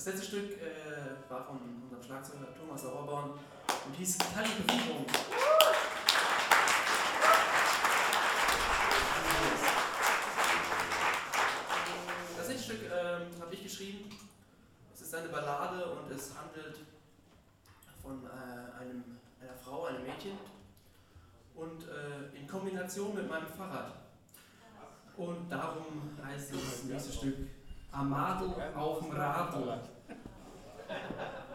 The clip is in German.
Das letzte Stück war von unserem Schlagzeuger Thomas Sauerborn und hieß Talibewegung. Das letzte Stück habe ich geschrieben. Es ist eine Ballade und es handelt von einer Frau, einem Mädchen und in Kombination mit meinem Fahrrad. Und darum heißt das nächste Stück Amado auf dem Radl.